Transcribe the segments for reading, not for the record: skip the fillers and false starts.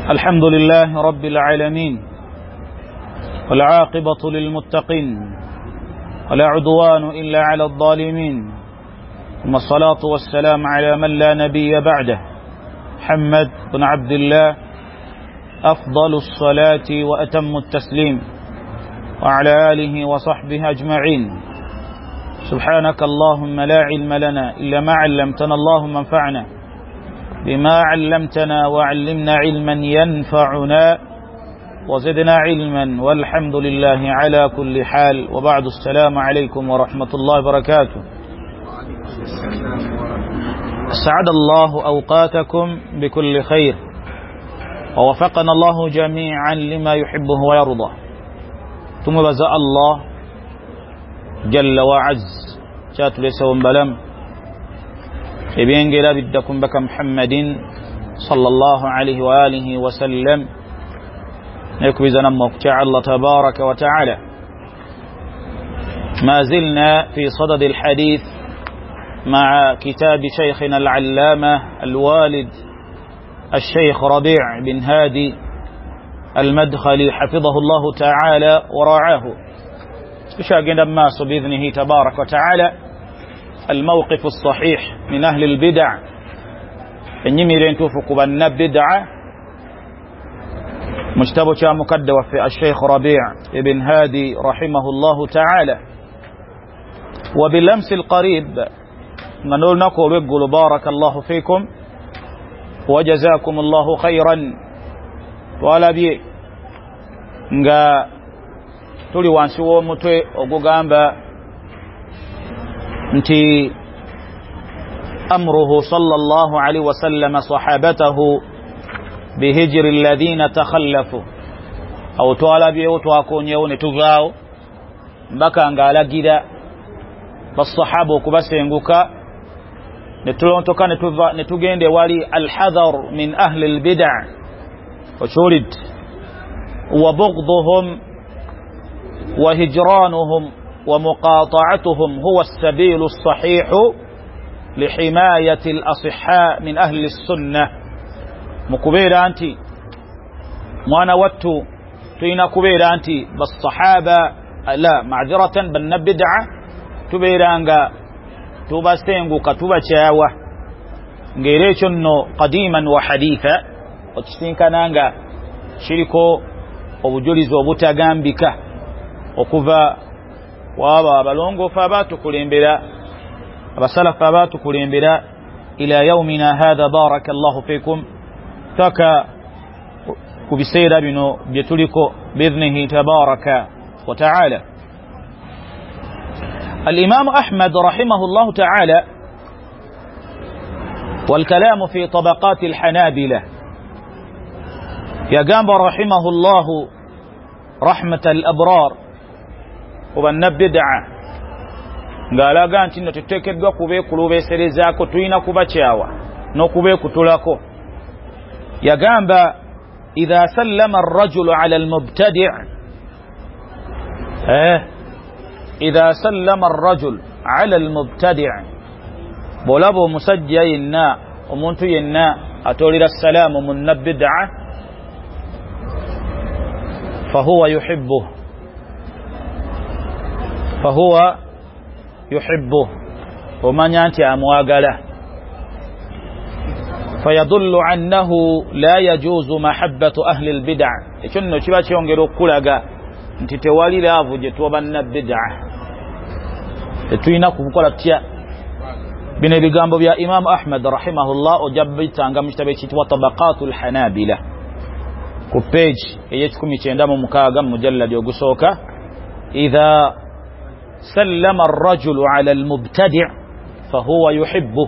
الحمد لله رب العالمين والعاقبة للمتقين ولا عدوان إلا على الظالمين ثم الصلاة والسلام على من لا نبي بعده محمد بن عبد الله أفضل الصلاة وأتم التسليم وعلى آله وصحبه أجمعين. سبحانك اللهم لا علم لنا إلا ما علمتنا اللهم انفعنا بما علمتنا وعلمنا علما ينفعنا وزدنا علما والحمد لله على كل حال. وبعد السلام عليكم ورحمة الله وبركاته. سعد الله أوقاتكم بكل خير ووفقنا الله جميعا لما يحبه ويرضى. ثم بزاء الله جل وعز شات ليس ومبلم إبين بدكم بك محمد صلى الله عليه وآله وسلم يكبزنا مقتع الله تبارك وتعالى. ما زلنا في صدد الحديث مع كتاب شيخنا العلامة الوالد الشيخ ربيع بن هادي المدخلي حفظه الله تعالى ورعاه. يشاهدنا الناس بإذنه تبارك وتعالى الموقف الصحيح من أهل البدع إن يميرين توفق بأن بدعة مجتبك مكدو في الشيخ ربيع بن هادي رحمه الله تعالى. وباللمس القريب نقول يقول بارك الله فيكم وجزاكم الله خيرا wala bie nga tuli wansi w'omutwe ogugamba nti amruhu sallallahu alaihi wasallam sahabatahu bihijri alladhina takhallafu aw twalabye twakonyewo ne tuvaawo mbaka nga alagira basahaba okubasenguka ne tulontoka ne tugende wali alhadhar min ahli albid'a وشورد وبغضهم وهجرانهم ومقاطعتهم هو السبيل الصحيح لحماية الأصحاء من أهل السنة. مكبير أنتي وانا واتو تينا كبير أنتي بالصحابة لا معذرة بالنبدعة تبير أنغا تبستينغو كتوبة شاوة نغيريشنو قديما وحديثا okisinkana shiriko obujulizi obutagambika okuva waba abalongofa abatukulembera abasalafa abatukulembera ila yaumina hadha barakallahu fikum taka kubiseera bino byetuliko biidhnihi tabaraka wa ta'ala. الإمام أحمد رحمه الله تعالى والكلام في طبقات الحنابلة يقام رحمه الله رحمة الأبرار وبن بدعة قال قانت إنه تتكد وكبه قلوبه سرزاكو توينا كبتشاوة نكبه كتلاكو يقام إذا سلم الرجل على المبتدع إذا سلم الرجل على المبتدع بولابو مسجينا ومنتينا أتولي السلام من بدعة فهو يحبه ومن ينتي أمواغله فيدل عنه لا يجوز محبة أهل البدع. إشنو شباشي يونغيرو كولاغا انتي توالي لافو جتوبان البدع اتوينا كفوكولا تيا بني بيغامبو بيا إمام أحمد رحمه الله وجبتا انغا مشتبه طبقات الحنابلة ku page eyekikumi kyenda mu mukaaga mujalladi ogusooka. idha sallama ar-rajulu ala al-mubtadi' fahuwa yuhibbu.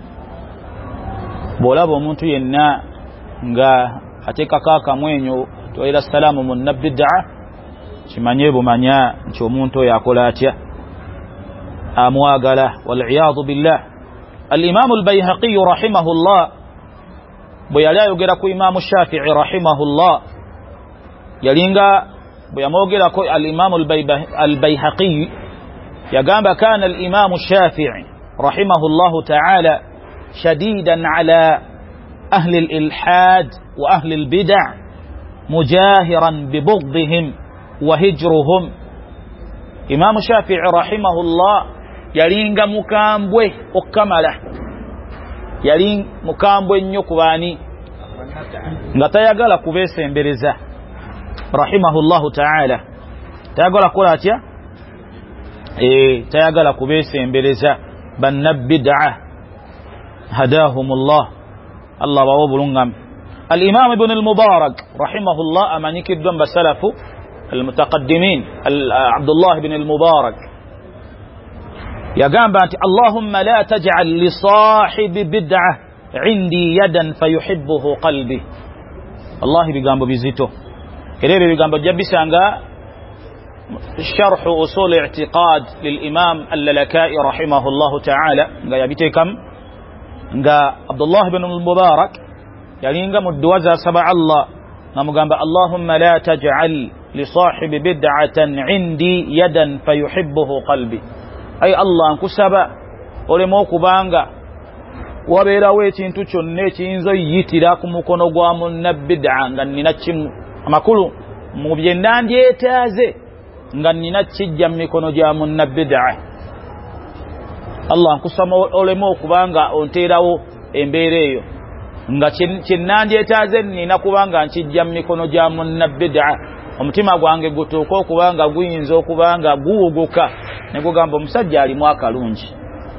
bolabo omuntu yenna nga ateekako akamwenyo toera salaamu mu nabid'a kimanye bumanya nti omuntu oyo akola atya amwagala wal'iyadu billah. al-imam al-bayhaqi rahimahullah bwe yali ayogerako imaamu Shafi'i rahimahullah yalinga bwe yamogerako al-imaamu al-Bayhaqi yagamba kana al-imaamu Shafi'i rahimahullahu ta'ala shadidan ala أهل الإلحاد وأهل البدع مجاهرا ببغضهم وهجرهم. إمام الشافعي رحمه الله يلينغ مكامبوه وكمله يلين مكامبوه نيوكواني نتيغل كبيس امبرزا رحمه الله تعالى تيغل كولاتيا تيغل كبيس امبرزا بن بدعة هداهم الله الله وابلغم. الإمام ابن المبارك رحمه الله أمانيك الدنب سلف المتقدمين عبد الله بن المبارك يقام بأنت اللهم لا تجعل لصاحب بدعة عندي يدا فيحبه قلبي. الله بيقام بزيته كده بيقام بجبس عنها شرح أصول اعتقاد للإمام اللالكائي رحمه الله تعالى يبيته كم عبد الله بن المبارك يعني مدوزة سبع الله نمقام اللهم لا تجعل لصاحب بدعة عندي يدا فيحبه قلبي. أي الله انكسب ولموك بانغا وبيلا ويتين تشنيتين زيتي لكم مكونغوا من بدعة نناتشم أمكولو مبيندان ديتازي نناتشجم مكونغوا من بدعة الله انكسب ولموك بانغا انتيراو امبيريو nga kinnandye taze nina kubanga nkijja mu mikono gya munnabid'a omutima gwange gutuuka okubanga guyinza okubanga guwuguka ne gugamba omusajja alimu akalungi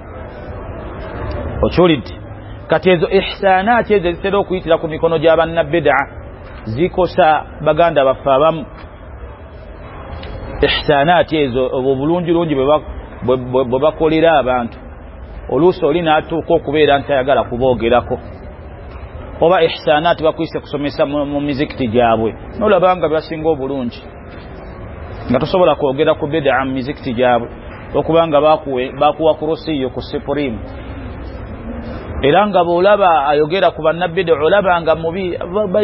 okyolidde kati ezo ihsanaati ezo zitera okuyitira ku mikono gya bannabid'a zikosa baganda baffe abamu. Ihsanaati ezo obulungi bwe bakolera abantu oluusi oli n'atuuka okubeera ntayagala kuboogerako oba ihsanaati bakwise kusomesa mu mizikiti gyabwe nolabanga basinga obulungi nga tosobola kwogera ku bid'a mu mizikiti gyabwe okubanga bakuwa kurosiyo ku supreme era nga bw'olaba ayogera ku bannabid'a olabanga mubi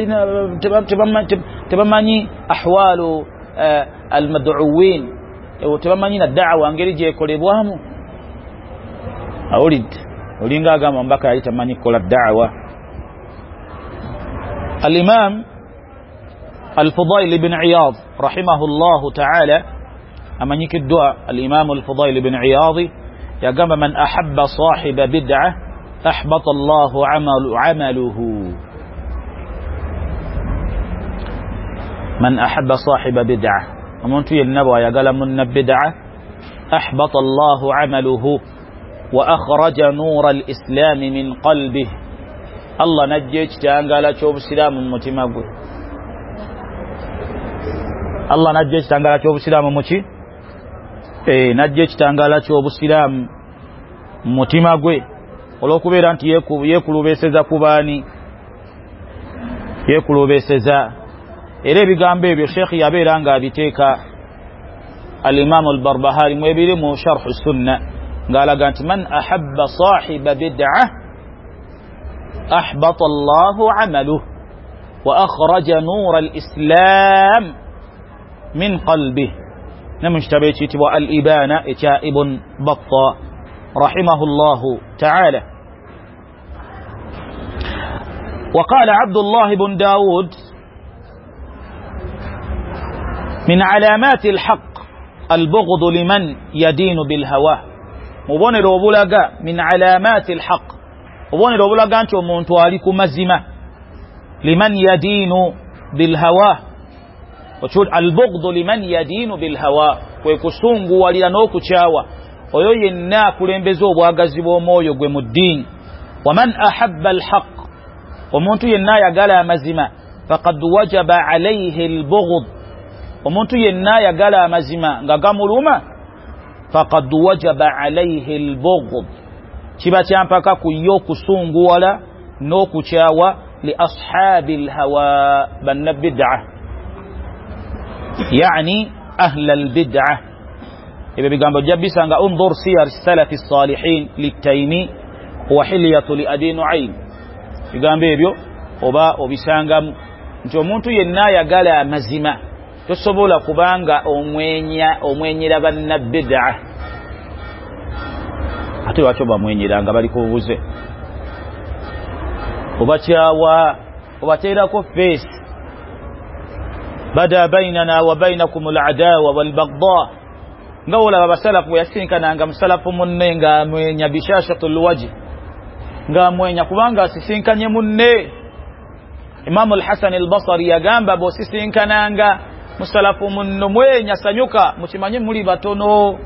tebamanyi ahwalu almad'uwin tebamanyi na da'wa ngeri gyekolebwamu awulidde olinga agamba mbaka yali tamanyi kukola da'wa. الإمام الفضيل بن عياض رحمه الله تعالى أمنيك الدعاء الإمام الفضيل بن عياض يقام من أحب صاحب بدعة أحبط الله عمله. من أحب صاحب بدعة ومنتو النبوة يقال من بدعة أحبط الله عمله وأخرج نور الإسلام من قلبه. الله نجيك تانغالا شوف سلام متماغو الله نجيك تانغالا شوف سلام متي نجيك تانغالا شوف سلام متماغو olw'okubeera nti yeekulubeeseza ku baani yeekulubeeseza era ebigambo ebyo sheekhi yabeera nga abiteeka al-imaamu al-Barbahari mwebiri mu sharhu sunna ng'alaga nti man ahabba saahiba bid'a أحبط الله عمله وأخرج نور الإسلام من قلبه. نمشتبه تبع الإبانة إتائب بطا رحمه الله تعالى. وقال عبد الله بن داود من علامات الحق البغض لمن يدين بالهوى. مبونر وبلغا من علامات الحق obonero obulaga nti omuntu ali ku mazima liman yadiinu bilhawa albughdu liman yadiinu bilhawa kwe kusunguwalira n'okukyawa oyo yenna akulembeza obwagazi bw'omwoyo gwe mu ddiini. waman ahabba alhaq omuntu yenna ayagala amazima faqad wajaba alayhi albughd omuntu yenna ayagala amazima nga gamuluma faqad wajaba alayhi albughd kiba kyampaka ku yo okusunguwala n'okukyawa li ashabi alhawa bannabid'a yani ahla albid'a. ebyo bigambo jabisanga unzur siyar salafi salihin litaymi wa hilyatu li abi nu'aym. bigambo ebyo oba obisangamu nti omuntu yenna ayagala amazima tosobola kubanga omwenyera bannabid'a ate lwaki obamwenyeranga bali ku bubuze وبتشاوا وبتيركو فيس بدا بيننا وبينكم العداوة والبغضاء ngawula abasalafu yasinkana nga musalafu munne nga mwenya bishashatul wajh nga mwenya kubanga asisinkanye munne. Imam al-Hasan al-Basri yagamba bo sisinkana nga musalafu munno mwenya sanyuka mukimanye muri batono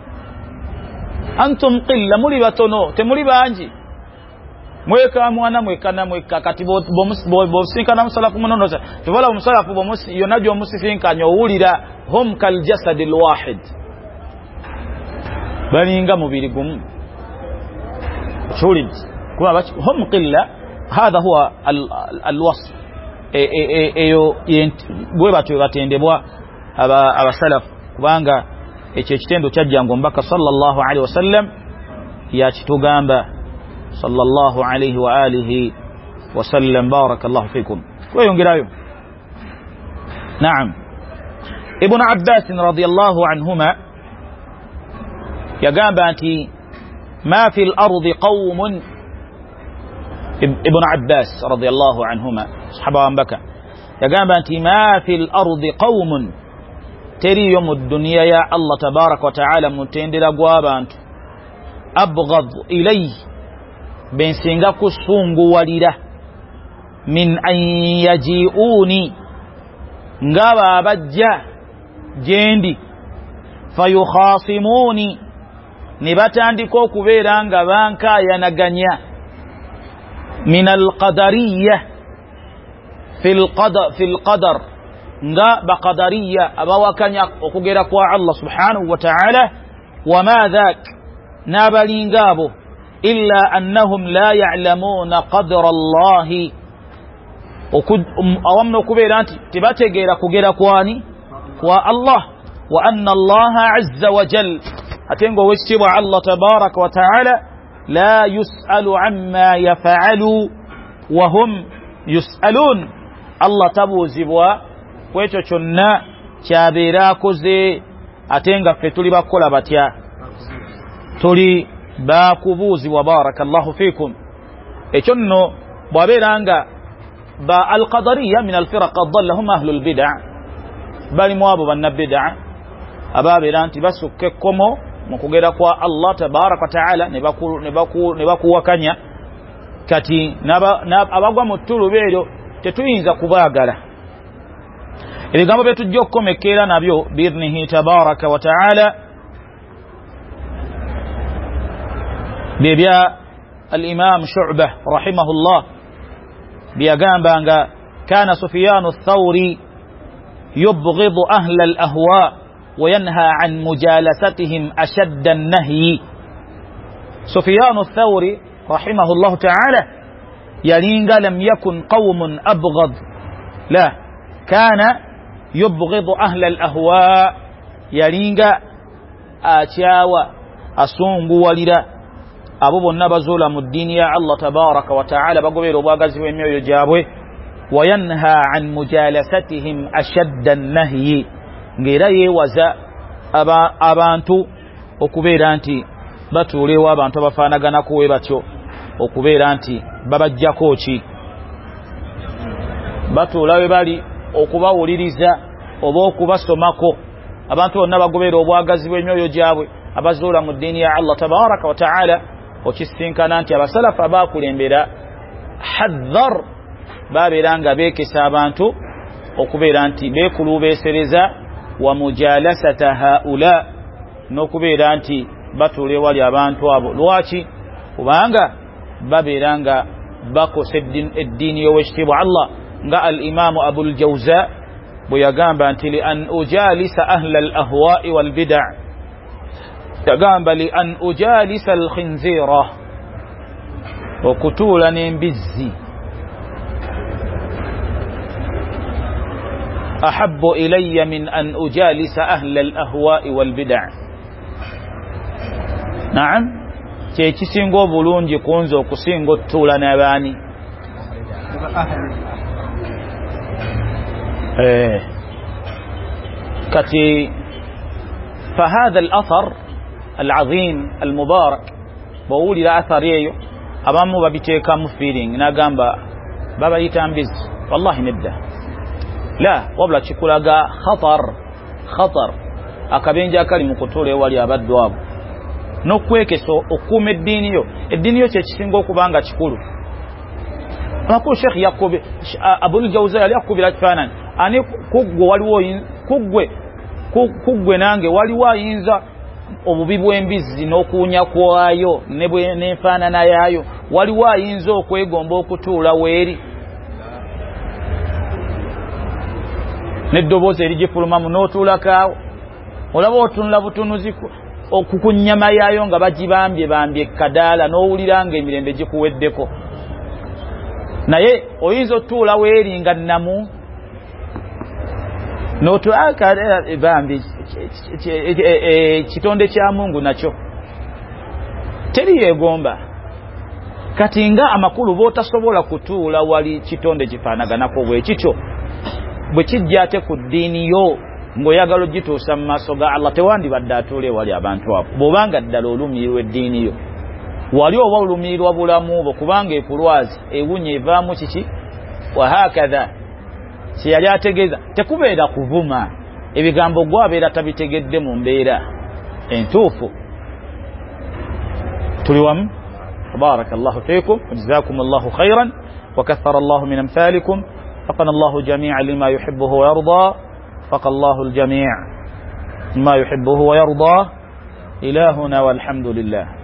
antum qilla muri batono temuri banji mweka mwana mwekana mweka kati bo sinkana musalafu munno noza tubala musalafu bo musi yonajo musisinkanya owulira hum kal jasadil wahid balinga mubiri gumu شولد كما هم قلة. هذا هو الوصف bwebatu batendebwa abasalaf kubanga ekyo kitendo kyajjango mbaka sallallahu alaihi wasallam yakitugamba sallallahu alaihi wa alihi wasallam. barakallahu fikum. kweyongerayo naam ibn Abbas radiyallahu anhuma yagamba anti ma fi al-ardi qawmun. ابن عباس رضي الله عنهما صحابة وانبكى يقام أنت ما في الأرض قوم تري يوم الدنيا يا الله تبارك وتعالى متندر أقواب أنت أبغض إليه بين سنغاك السنغ ولده من أن يجيئوني نغابا بجا جيندي فيخاصموني نباتاندي كوكو بيرانغا بانكا ينغانيا من القدرية في القدر nga بقدرية أبوكانيا وكجرا كوا الله سبحانه وتعالى وما ذاك نابلينغابو إلا أنهم لا يعلمون قدر الله أوامنا كبيرانتي تباتي كجرا كواني والله وأن الله عز وجل أتنقوا واشتبع الله تبارك وتعالى لا يسأل عما يفعل وهم يسألون. الله تبو زبوا kwecho kyonna kyaberakoze ate nga ffe tuli bakola batya tuli bakubuuzibwa. barakallahu fikum. ekyo nno bwabeeranga ba alqadariya min alfiraq adallahum ahlul bid'a balimu abo bannabid'a ababeera nti basukka ekkomo mukugera kwa Allah tabaraka taala ne bakuwakanya kati abagwa mu ttulu beero tetuyinza kubaagala. ebigambo byetujja okukomekera nabyo biidhnihi tabaraka wa taala bebya al-imam Shu'bah rahimahullah byagambanga kana Sufyan ath-Thawri yubghidu ahla al-ahwa وينهى عن مجالستهم أشد النهي. سفيان الثوري رحمه الله تعالى يلينغ لم يكن قوم أبغض لا كان يبغض أهل الأهواء يلينغ آتياوى أسونغ ولدا أبو النبزول مدين يا الله تبارك وتعالى بقبير وباقزي وميو يجابه وينهى عن مجالستهم أشد النهي ngera yewaza abantu okubeera nti batuulewo abantu abafaanagana kuwe batyo okubeera nti babajjako ki batuula we bali okubawuliriza oba okubasomako abantu bonna bagoberera obwagazi bw'emyoyo gyabwe abazuula mu ddiini ya Allah tabaraka wa taala okisinkana nti abasalafu abaakulembera haddhar babeera nga beekesa abantu okubeera nti beekulubeesereza wa mujalasata haula n'okubeera nti batuule wali abantu abo. lwaki? kubanga babeera nga bakosa eddiini y'owekitiibwa Allah nga al-imaamu Abul Jawza bwe yagamba nti li an ujalisa ahla al-ahwa'i wal bid'a yagamba li an ujalisa al-khinzira okutuula n'embizzi أحب إلي من أن أجالس أهل الأهواء والبدع. نعم كيكسينغو بولونجي كونزو كسينغو تولا نباني كتي. فهذا الأثر العظيم المبارك بقول إلى أثر abamu babiteekamu feeling nagamba babayita mbizi wallahi nedda la wabula kikulaga khatar akabenja akali mu kutuula ewali abaddu abo n'okwekesa okuuma eddiini yo kyekisinga okubanga kikulu amakulu Sheikh Yakub Abul Jawza yali akubira kifaananyi ani kuggwe waliwo kuggwe nange waliwo ayinza obubi bw'embizi n'okuwunya kwayo n'enfaanana yaayo waliwo ayinza okwegomba okutuula weeri n'eddoboozi erigifulumamu n'otuulakaawo olaba otunula butunuzi ku nnyama yaayo nga bagibambye kadaala n'owulira nga emirembe gikuweddeko naye oyinza otuula weeri nga nnamu bambi kitonde kya Mungu nakyo teri yegomba kati nga amakulu bootasobola kutuula wali kitonde kifaanaganako bwe kityo bwe kijja ate ku ddiini yo ng'oyagala ogituusa mu maaso ga Allah tewandibadde atuule wali abantu abo bw'obanga ddala olumiirwa eddiini yo wali oba olumiirwa bulamu bwo kubanga ekulwazi ewunya evaamu kiki wahakadha kyeyali ategeeza tekubeera kuvuma ebigambo gwabeera tabitegedde mu mbeera entuufu tuli wamu barakallahu fiikum jazakumullahu khairan wa kathara Allahu min amthalikum faqana Allahu jami'an lima yuhibbuhu wa yarda faqa Allahu al-jami' ma yuhibbuhu wa yarda ilahuna walhamdulillah